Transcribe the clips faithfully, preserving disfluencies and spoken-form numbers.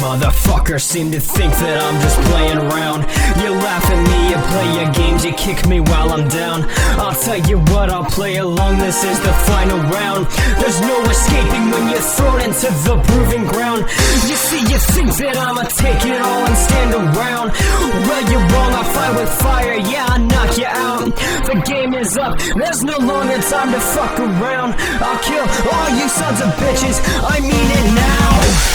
motherfuckers seem to think that I'm just playing around. You laugh at me, you play your games, you kick me while I'm down. I'll tell you what, I'll play along, this is the final round. There's no escaping when you're thrown into the proving ground. You see, you think that I'ma take it all and stand around. Well, you're wrong, I'll fight with fire, yeah, I'll knock you out. The game is up, there's no longer time to fuck around. I'll kill all you sons of bitches, I mean it now.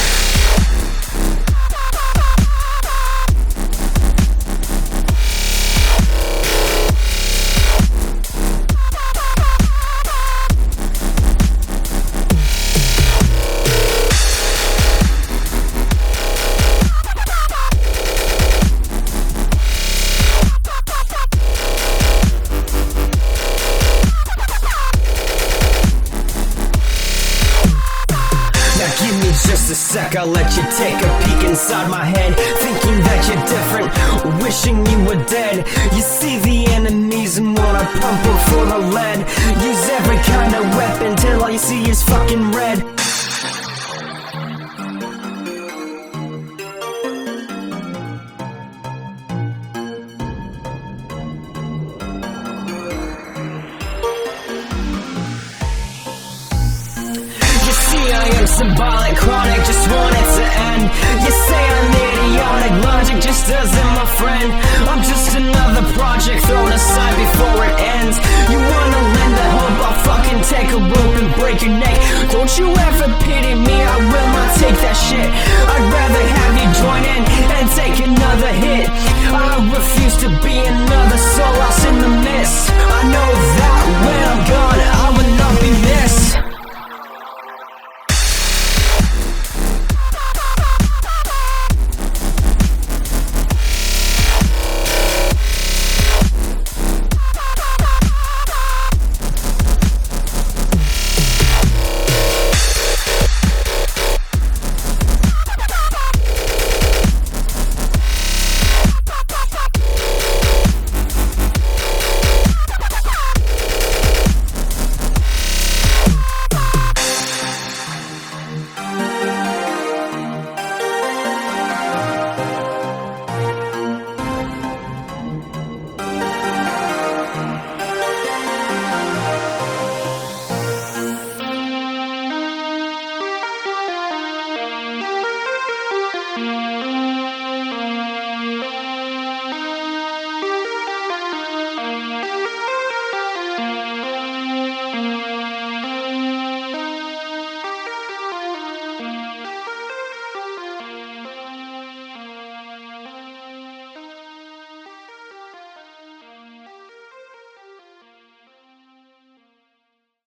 Give me just a sec, I'll let you take a peek inside my head. Thinking that you're different, wishing you were dead. You see the enemies and wanna pump them for the lead. Use every kind of weapon till all you see is fucking red. I am symbolic, chronic, just want it to end. You say I'm idiotic, logic just doesn't, my friend. I'm just another project thrown aside before it ends. You wanna lend a hope, I'll fucking take a rope and break your neck. Don't you ever pity me, I will not take that shit. I'd rather have you join in